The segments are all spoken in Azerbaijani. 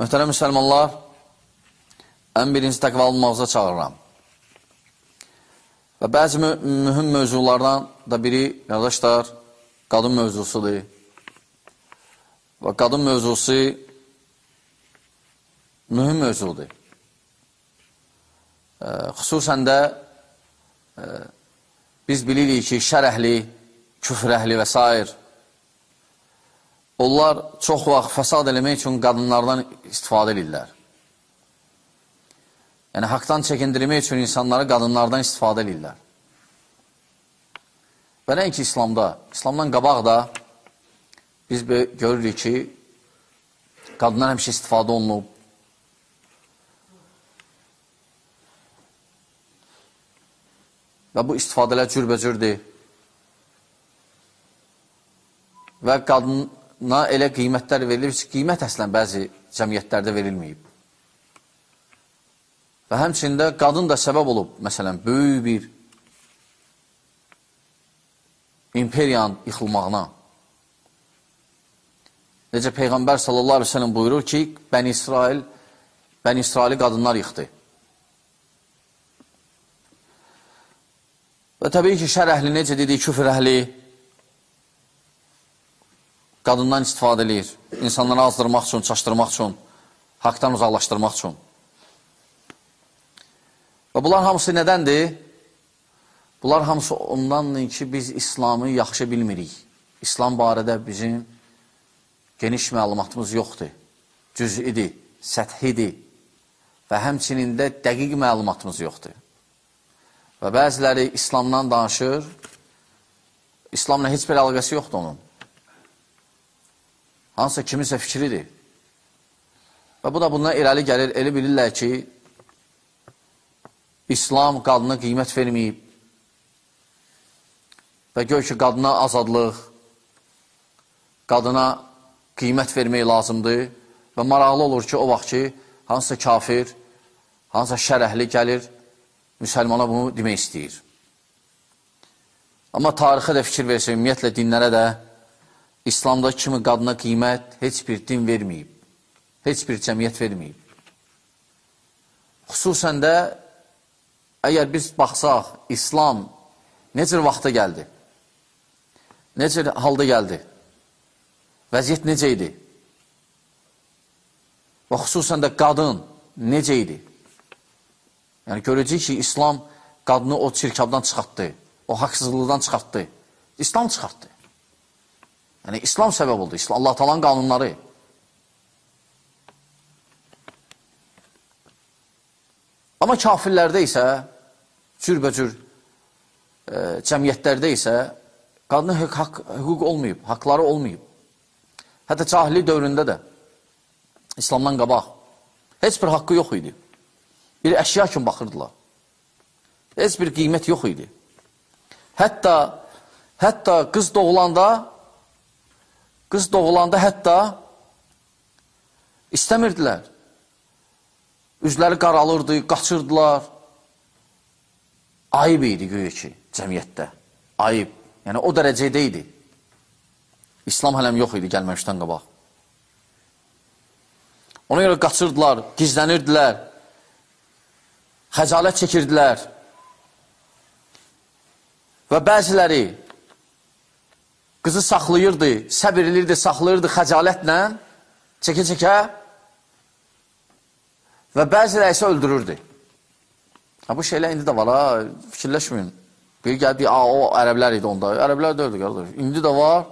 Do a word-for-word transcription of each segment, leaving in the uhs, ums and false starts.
Möhtərəm müsəlmanlar, ən birinci təqva almağıza çağırıram. Və bəzi mü mühüm mövzulardan da biri, qardaşlar, qadın mövzusudur. Və qadın mövzusu mühüm mövzudur. E, xüsusən də e, biz bilirik ki, şər əhli, küfr əhli və s. Onlar çox vaxt fəsad eləmək üçün qadınlardan istifadə edirlər. Yəni, haqdan çəkindirmək üçün insanları qadınlardan istifadə edirlər. Və nəinki İslamda, İslamdan qabaq da biz görürük ki, qadınlar həmişə istifadə olunub. Və bu istifadələr cürbəcürdür. Və qadına elə qiymətlər verilir ki, qiymət əslən bəzi cəmiyyətlərdə verilməyib. Və həmçində qadın da səbəb olub, məsələn, böyük bir imperiyanın yıxılmağına. Necə Peyğəmbər sallallahu aleyhi ve sellem buyurur ki, Bəni İsrail, Bəni İsraili qadınlar yıxdı. Və təbii ki, şər əhli necə dedik, küfr əhli qadından istifadə edir. İnsanları azdırmaq üçün, çaşdırmaq üçün, haqdan uzaqlaşdırmaq üçün. Və bunlar hamısı nədəndir? Bunlar hamısı ondandır ki, biz İslamı yaxşı bilmirik. İslam barədə bizim geniş məlumatımız yoxdur. Cüz'idir, səthidir və həmçinin də dəqiq məlumatımız yoxdur. Və bəziləri İslamdan danışır, İslamla heç bir əlaqəsi yoxdur onun. Hansısa kiminsə fikridir. Və bu da bundan irəli gəlir, elə bilirlər ki, İslam qadına qiymət verməyib və gör ki, qadına azadlıq, qadına qiymət vermək lazımdır və maraqlı olur ki, o vaxt ki, hansısa kafir, hansısa şər əhli gəlir, müsəlmana bunu demək istəyir. Amma tarixə də fikir versə, ümumiyyətlə dinlərə də İslamda kimi qadına qiymət heç bir din verməyib, heç bir cəmiyyət verməyib. Xüsusən də, əgər biz baxsaq, İslam necə vaxta gəldi, necə halda gəldi, vəziyyət necə idi və xüsusən də qadın necə idi. Yəni, görəcək ki, İslam qadını o çirkabdan çıxartdı, o haqsızlıqdan çıxartdı, İslam çıxartdı. Yəni, İslam səbəb oldu, Allah talan qanunları. Amma kafirlərdə isə, cürbəcür e, cəmiyyətlərdə isə qadının hüquq, hüquq olmayıb, haqları olmayıb. Hətta cahillik dövründə də, İslamdan qabaq, heç bir haqqı yox idi. Bir əşya kimi baxırdılar. Heç bir qiymət yox idi. Hətta, hətta qız doğulanda, qız doğulanda hətta istəmirdilər. Üzləri qaralırdı, qaçırdılar. Ayıb idi güya ki, cəmiyyətdə. Ayıb. Yəni, o dərəcədə idi. İslam hələm yox idi, gəlməmişdən qabaq. Ona görə qaçırdılar, gizlənirdilər, xəcalət çəkirdilər və bəziləri qızı saxlayırdı, səbir edirdi, saxlayırdı xəcalətlə, çəkə-çəkə və bəziləri isə öldürürdü. Ha, bu şeylər indi də var, ha, fikirləşməyin. Bir gəldi, o ərəblər idi onda, ərəblər də öldü, qardaş. İndi də var,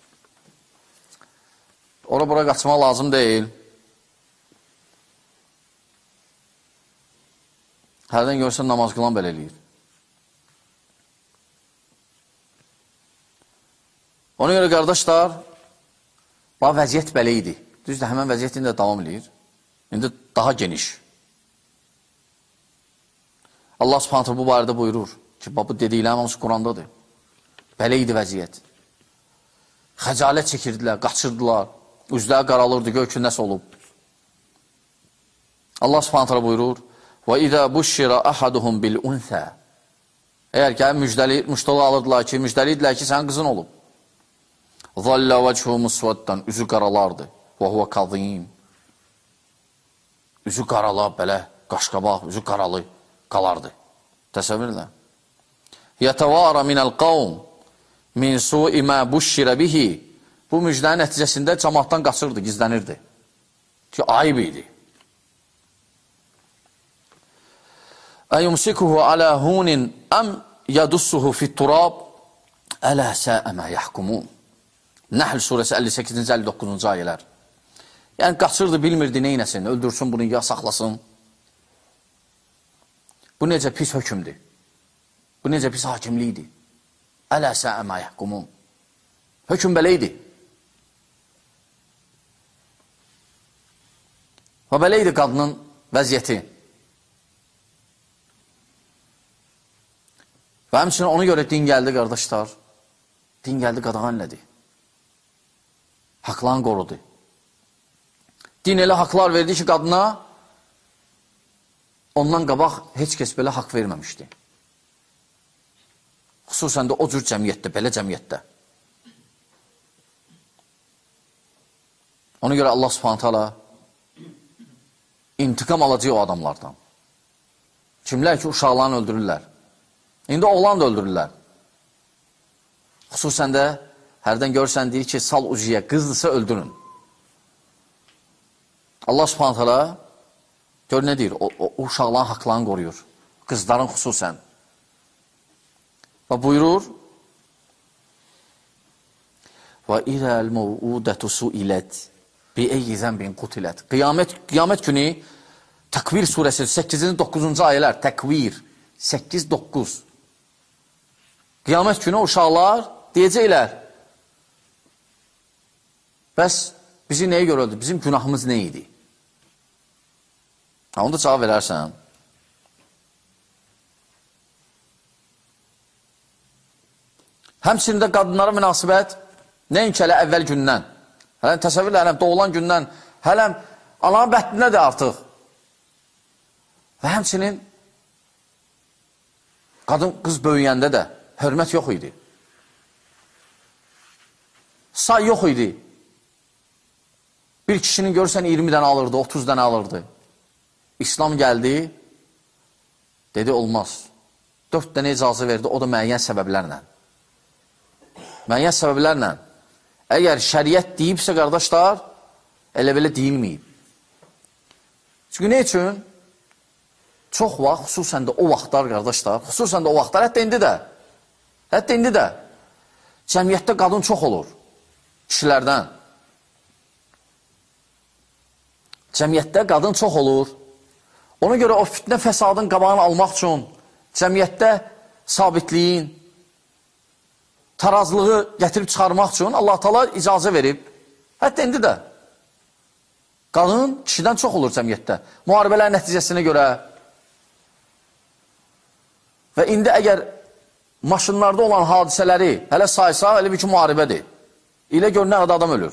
ora-bura qaçmaq lazım deyil. Hərdən görsən, namaz qılan belə eləyir. Ona görə, qardaşlar, bu vəziyyət belə idi. Düzdür, həmən vəziyyət indi də davam edir. İndi daha geniş. Allah subhanətlə bu barədə buyurur ki, bu dediklərim hamısı Qurandadır. Belə idi vəziyyət. Xəcalət çəkirdilər, qaçırdılar, üzləri qaralırdı, gör ki, nəsə olub. Allah subhanətlə buyurur, وَإِذَا بُشِّرَ أَحَدُهُمْ بِالْاُنْثَى Əgər ki, müştəli alırdılar ki, müştəliyidilər ki, sənin qızın olub. ظَلَّ وَجْهُ مُسْوَدَّنْ Üzü qaralardı. وَهُوَ كَظِيمٌ üzü qaralı, belə qaşqabaq, üzü qaralı qalardı. Təsəvvürlə. Yətəvara minəl qavm min su'i mə buşşirə bihi. Bu müjdənin nəticəsində cəmaatdan qaçırdı, gizlənirdi. Ki, ayıb idi. Əyumsikuhu alə hunin əm yədussuhu fit-turab ələ səə mə yəhkumun. Nəhl surəsi əlli səkkizinci əlli doqquzuncu ayələr. Yəni, qaçırdı, bilmirdi neynəsin, öldürsün bunu, ya saxlasın. Bu necə pis hökümdür. Bu necə pis hakimlikdir. Ələ səə mə yəhkumun. Höküm belə idi. Və belə idi qadının vəziyyəti. Və həmçinin ona görə din gəldi, qardaşlar. Din gəldi, qadağan elədi. Haqlarını qorudu. Din elə haqlar verdi ki, qadına ondan qabaq heç kəs belə haqq verməmişdi. Xüsusən də o cür cəmiyyətdə, belə cəmiyyətdə. Ona görə Allah Subhanahu taala intiqam alacaq o adamlardan. Kimlər ki, uşaqlarını öldürürlər. İndi oğlan da öldürürlər. Xüsusən də hərdən görürsən deyir ki, sal ucuya, qızdırsa öldürün. Allah Subhanahu taala gör nə deyir? O, o uşaqların haqlarını qoruyur. Qızların xüsusən. Və buyurur və idəl məvudətu suilət bi-eyyi zənbin qutilət. Qiyamət, qiyamət günü Təkvir surəsi səkkizinci doqquzuncu ayələr. Təkvir səkkiz doqquz. Qiyamət günü uşaqlar deyəcəklər. Bəs bizi nəyə görə öldü? Bizim günahımız nə idi? Ha, onu da cavab verərsən. Həmçində qadınlara münasibət nəinki hələ əvvəl gündən. Hələm təsəvvürlə, hələm doğulan gündən, hələm ananın bətnindədir artıq. Və həmçinin qadın qız böyüyəndə də hörmət yox idi. Say yox idi. Bir kişinin görürsən iyirmi dənə alırdı, otuz dənə alırdı. İslam gəldi, dedi olmaz. dörd dənə icazə verdi, o da müəyyən səbəblərlə. Müəyyən səbəblərlə. Əgər şəriət deyibsə, qardaşlar, elə belə deyilməyib. Çünki nə üçün? Çox vaxt, xüsusən də o vaxtlar, qardaşlar, xüsusən də o vaxtlar, hətta indi də, hətta indi də, cəmiyyətdə qadın çox olur, kişilərdən. Cəmiyyətdə qadın çox olur. Ona görə o fitnə fəsadın qabağını almaq üçün, cəmiyyətdə sabitliyin, tarazlığı gətirib çıxarmaq üçün Allah Taala icazə verib. Hətta indi də. Qadın kişidən çox olur cəmiyyətdə. Müharibələr nəticəsinə görə. Və indi əgər maşınlarda olan hadisələri hələ saysa, elə bir ki, müharibədir. İlə gör nə qədər adam ölür.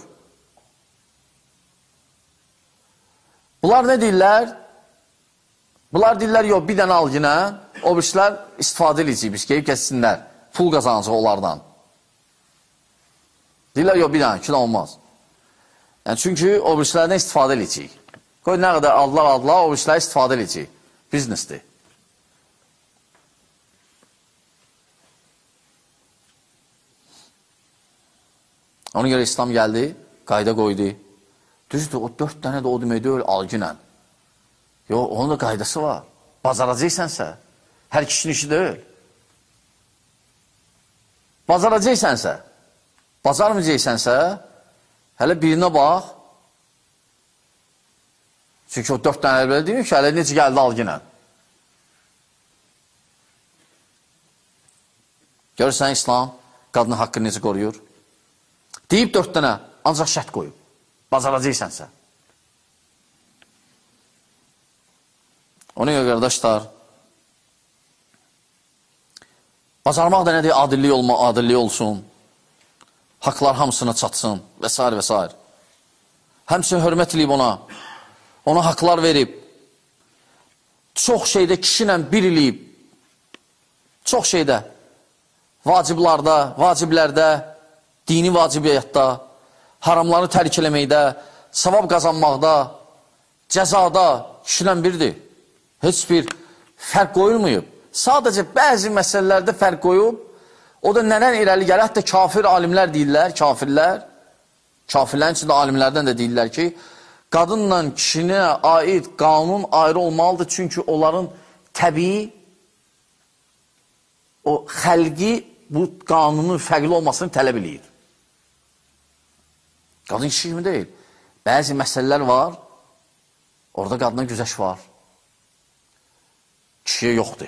Bunlar nə deyirlər? Bunlar deyirlər, yox, bir dənə al yine, o birçilər istifadə edəcək, biz qeyib kəssinlər, pul qazancıq onlardan. Deyirlər, yox, bir dənə, iki dənə olmaz. Yəni, çünki o birçilərdən istifadə edəcək. Qoy, nə qədər aldılar, aldılar, o birçilər istifadə edəcək. Biznesdir. Ona görə İslam gəldi, qayda qoydu. Düzdür, o dörd dənə də o demək deyil, alginən. Yox, onun da qaydası var. Bacaracaqsənsə, hər kişinin işi deyil. Bacaracaqsənsə, bacarmayacaqsənsə, hələ birinə bax. Çünki o dörd dənə belə deyil ki, hələ necə gəldi alginən. Görürsən, İslam qadının haqqını necə qoruyur? Deyib dörd dənə, ancaq şərt qoyub. Bacaracaqsənsə. Ona görə, qardaşlar, bacarmaq da nədir? Adillik olma, adillik olsun. Haqlar hamısına çatsın və s. və s. Həmçinin hörmət edib ona. Ona haqlar verib. Çox şeydə kişinə bir eləyib. Çox şeydə. Vaciblarda, vaciblərdə, dini vacibiyyətdə, haramları tərk eləməkdə, savab qazanmaqda, cəzada, kişilə birdir. Heç bir fərq qoyulmayıb. Sadəcə bəzi məsələlərdə fərq qoyub, o da nədən irəli gəlir? Hətta kafir alimlər deyirlər, kafirlər, kafirlərin içində alimlərdən də deyirlər ki, qadınla kişinə aid qanun ayrı olmalıdır, çünki onların təbii, o xəlqi bu qanunun fərqli olmasını tələb edir. Qadın kişi kimi deyil. Bəzi məsələlər var, orada qadına güzəş var. Kişiyə yoxdur.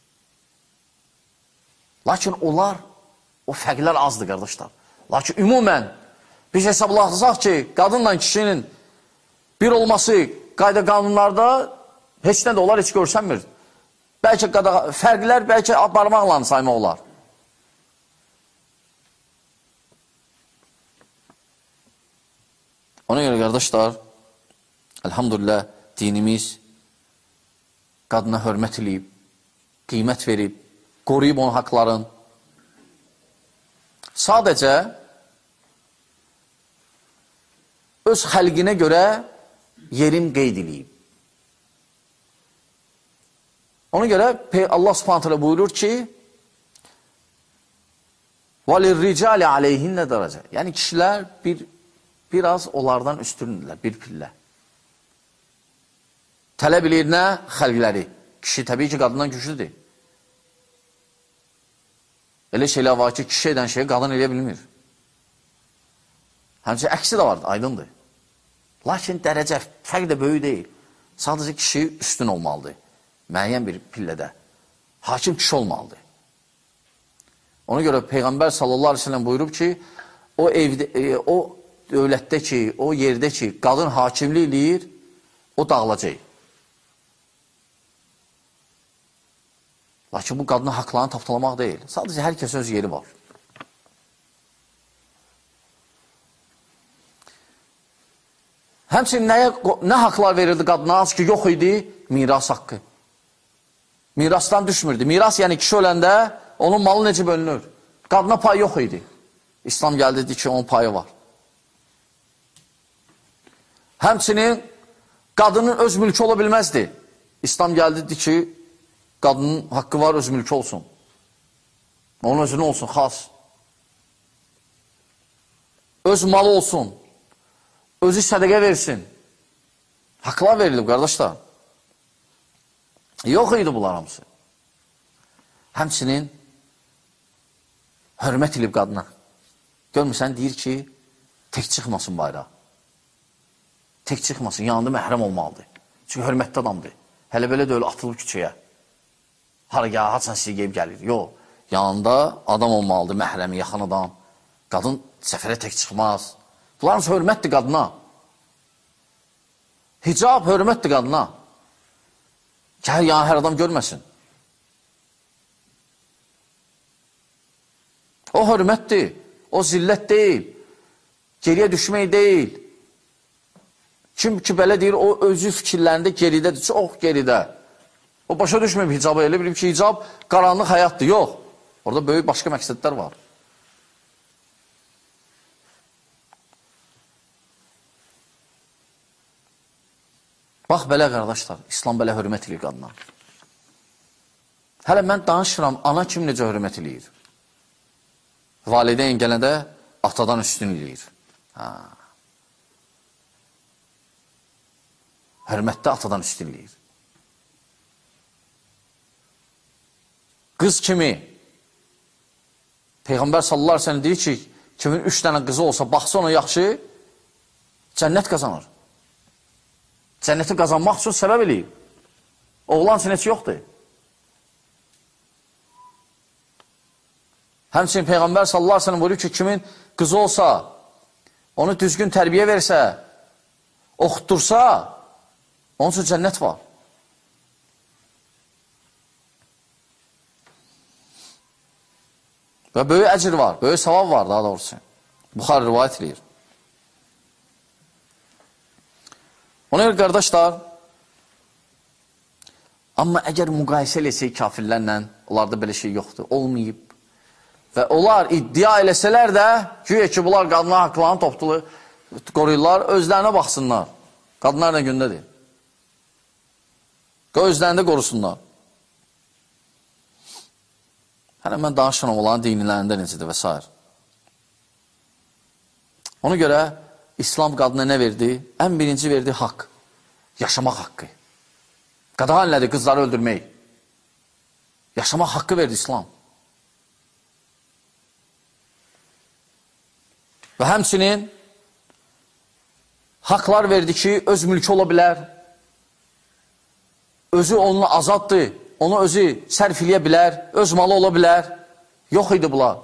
Lakin onlar, o fərqlər azdır, qardaşlar. Lakin ümumən, biz hesablasaq ki, qadınla kişinin bir olması qayda qanunlarda heç nə də olar, heç görsənmir. Bəlkə fərqlər, bəlkə barmaqla saymaq olar. Ona görə, qardaşlar, elhamdülillah, dinimiz qadına hörmət edib, qiymət verib, qoruyub onun haqların. Sadəcə öz xəlqinə görə yerin qeyd edib. Ona görə Allah Subhanahu taala buyurur ki: "Valirricali aleyhinne dərəcə." Yəni kişilər bir biraz onlardan üstündürlər, bir pillə. Tələb eləyir nə? Xəlqləri. Kişi təbii ki, qadından güclüdür. Elə şeylər var ki, kişi edən şeyi qadın eləyə bilmir. Həmçə əksi də vardır, aydındır. Lakin dərəcə fərq də böyük deyil. Sadəcə kişi üstün olmalıdır. Müəyyən bir pillədə. Hakim kişi olmalıdır. Ona görə Peyğəmbər sallallahu aleyhi ve sellem buyurub ki, o evdə, e, o dövlətdə ki, o yerdə ki, qadın hakimlik eləyir, o dağılacaq. Lakin bu qadının haqlarını tapdalamaq deyil. Sadəcə hər kəsin öz yeri var. Həmçinin nəyə, nə haqlar verirdi qadına? Az ki, yox idi, miras haqqı. Mirasdan düşmürdü. Miras, yəni kişi öləndə onun malı necə bölünür? Qadına pay yox idi. İslam gəldi dedi ki, onun payı var. Həmçinin qadının öz mülkü ola bilməzdi. İslam gəldi dedi ki, qadının haqqı var, öz mülkü olsun. Onun özünə olsun, xas. Öz malı olsun. Özü sədəqə versin. Haqlar verilib, qardaşlar. Yox idi bunlar hamısı. Həmçinin hörmət edib qadına. Görmürsən, deyir ki, tək çıxmasın bayrağı. Tək çıxmasın, yanında məhrəm olmalıdır. Çünki hörmətli adamdır. Hələ belə də öyle atılıb küçəyə. Hara gəl, haçan sizi qeyb gəlir. Yox, yanında adam olmalıdır, məhrəmi, yaxın adam. Qadın səfərə tək çıxmaz. Bunların hörmətdir qadına. Hicab hörmətdir qadına. Gəl, yəni hər adam görməsin. O hörmətdir, o zillət deyil, geriyə düşmək deyil. Kim ki, belə deyir, o özü fikirlərində geridədir, çox geridə. O başa düşməyib hicabı, elə bilib ki, hicab qaranlıq həyatdır, yox. Orada böyük başqa məqsədlər var. Bax, belə qardaşlar, İslam belə hörmət edir qadına. Hələ mən danışıram, ana kim necə hörmət edir? Valideyn gələndə atadan üstün edir. Ha. Hörmətdə atadan üstün edir. Qız kimi, Peyğəmbər sallallahu aleyhi ve sellem deyir ki, kimin üç dənə qızı olsa, baxsa ona yaxşı, cənnət qazanır. Cənnəti qazanmaq üçün səbəb eləyib. Oğlan üçün heç yoxdur. Həmçinin Peyğəmbər sallallahu aleyhi ve sellem buyuruyor ki, kimin qızı olsa, onu düzgün tərbiyə versə, oxuttursa, onun üçün cənnət var. Və böyük əcr var, böyük savab var daha doğrusu. Buxarı rivayət edir. Ona görə qardaşlar, amma əgər müqayisə eləsək kafirlərlə, onlarda belə şey yoxdur, olmayıb. Və onlar iddia eləsələr də, güya ki, bunlar qadınlar haqlarını topdulu qoruyurlar, özlərinə baxsınlar. Qadınlar nə gündədir? Özlərində qorusunlar. Hələ mən danışıram olan dinilərində necədir və s. Ona görə İslam qadına nə verdi? Ən birinci verdi haqq. Yaşamaq haqqı. Qadağan elədi qızları öldürmək. Yaşamaq haqqı verdi İslam. Və həmçinin haqlar verdi ki, öz mülkü ola bilər. Özü onunla azaddır. Onu özü sərf eləyə bilər. Öz malı ola bilər. Yox idi bunlar.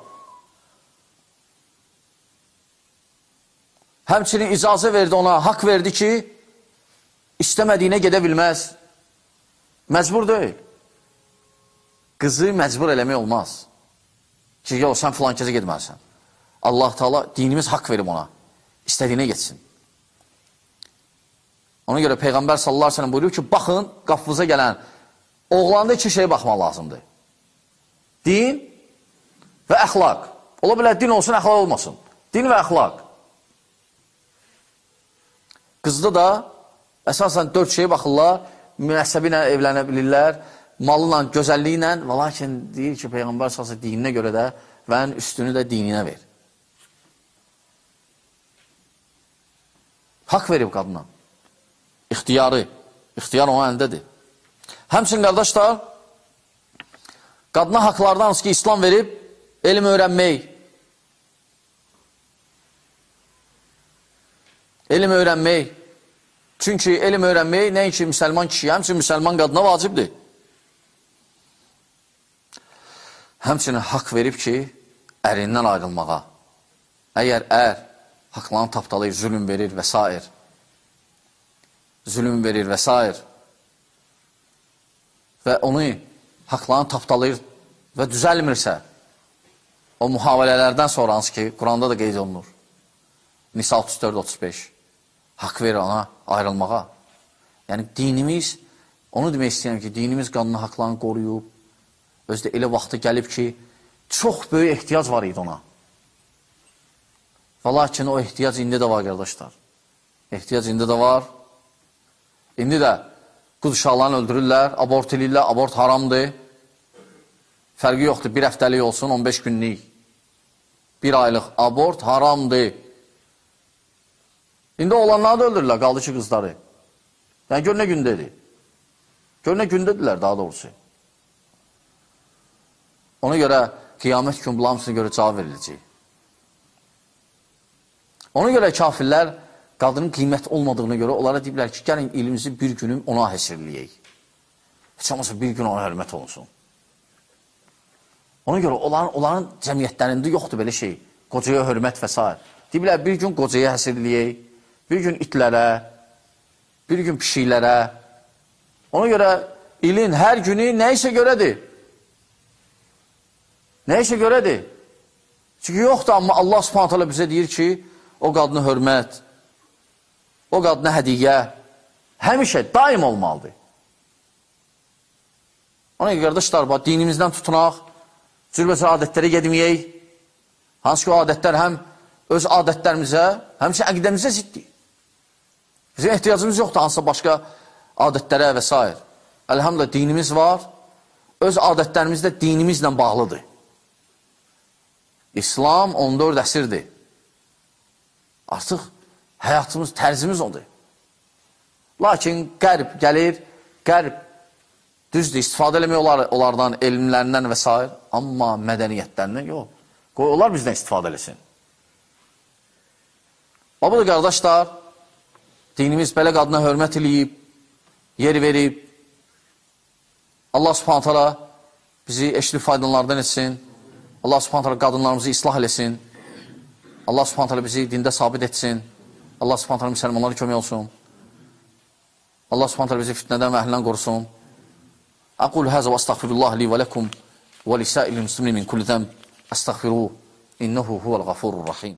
Həmçinin icazə verdi ona, haqq verdi ki, istəmədiyinə gedə bilməz. Məcbur deyil. Qızı məcbur eləmək olmaz. Ki, yox, sən filan kəsə getməlisən. Allah Teala dinimiz haqq verib ona. İstədiyinə getsin. Ona görə Peyğəmbər sallallahu əleyhi və səlləm buyuruyor ki, baxın, qapınıza gələn oğlanda iki şey baxmaq lazımdır. Din və əxlaq. Ola bilər, din olsun, əxlaq olmasın. Din və əxlaq. Qızda da əsasən dörd şey baxırlar, münəssəbi ilə evlənə bilirlər, malı ilə, gözəlliyi ilə, və lakin deyir ki, Peyğəmbər sallallahu əleyhi və səlləm dininə görə də və üstünü də dininə ver. Haqq verib qadına. İxtiyarı. İxtiyar onun əlindədir. Həmçin, qardaşlar, qadına haqlardan hansı ki, İslam verib, elm öyrənmək. Elm öyrənmək. Çünki elm öyrənmək nəinki müsəlman kişiyə, həmçin müsəlman qadına vacibdir. Həmçinin haqq verib ki, ərindən ayrılmağa. Əgər ər haqlarını tapdalayır, zülüm verir və s. Zülüm verir və s. Və onu haqlarını tapdalayır və düzəlmirsə, o mühavilələrdən sonra hansı ki, Quranda da qeyd olunur. Nisa otuz dörd otuz beş. Haqq verir ona ayrılmağa. Yəni, dinimiz, onu demək istəyirəm ki, dinimiz qanunu haqlarını qoruyub, özdə elə vaxtı gəlib ki, çox böyük ehtiyac var idi ona. Və lakin o ehtiyac indi də var, qardaşlar. Ehtiyac indi də var. İndi də qız uşaqlarını öldürürlər, abort edirlər, abort haramdır. Fərqi yoxdur, bir həftəlik olsun, on beş günlük. Bir aylıq abort haramdır. İndi oğlanları da öldürürlər, qaldı ki, qızları. Yəni, gör nə gündədir. Gör nə gündədirlər, daha doğrusu. Ona görə qiyamət gün bunların hamısına görə cavab veriləcək. Ona görə kafirlər qadının qiymət olmadığına görə onlara deyiblər ki, gəlin ilimizi bir günüm ona həsirləyək. Heç olmasa bir gün ona hörmət olunsun. Ona görə onların, onların cəmiyyətlərində yoxdur belə şey. Qocaya hörmət və s. Deyiblər, bir gün qocaya həsirləyək, bir gün itlərə, bir gün pişiklərə. Ona görə ilin hər günü nə isə görədir. Nə isə görədir. Çünki yoxdur, amma Allah Subhanahu taala bizə deyir ki, o qadına hörmət, o qadına hədiyyə həmişə, daim olmalıdır. Ona görə, qardaşlar, dinimizdən tutunaq, cürbəcə adətlərə gedməyək. Hansı ki, o adətlər həm öz adətlərimizə, həmçə əqidəmizə ziddir. Bizim ehtiyacımız yoxdur hansısa başqa adətlərə və s. Əlhamdülillah, dinimiz var, öz adətlərimiz də dinimizlə bağlıdır. İslam on dörd əsrdir. Artıq həyatımız, tərzimiz odur. Lakin qərb gəlir, qərb düzdür, istifadə eləmək olar, onlardan, elmlərindən və s. Amma mədəniyyətlərindən yox. Qoy, onlar bizdən istifadə eləsin. O budur, qardaşlar, dinimiz belə qadına hörmət eləyib, yer verib. Allah Subhanahu taala bizi eşli faydalardan etsin. Allah Subhanahu taala qadınlarımızı islah eləsin. Allah Subhanahu taala bizi dində sabit etsin. Allah Subhanahu taala müsəlmanlara kömək olsun. Allah Subhanahu taala bizi fitnədən və əhlindən qorusun. Aqul həzə və astəğfirullah li və ləkum və lisa'il muslimin min kulli zəm. Əstəğfiruhu innehu huvəl ğafurur rahim.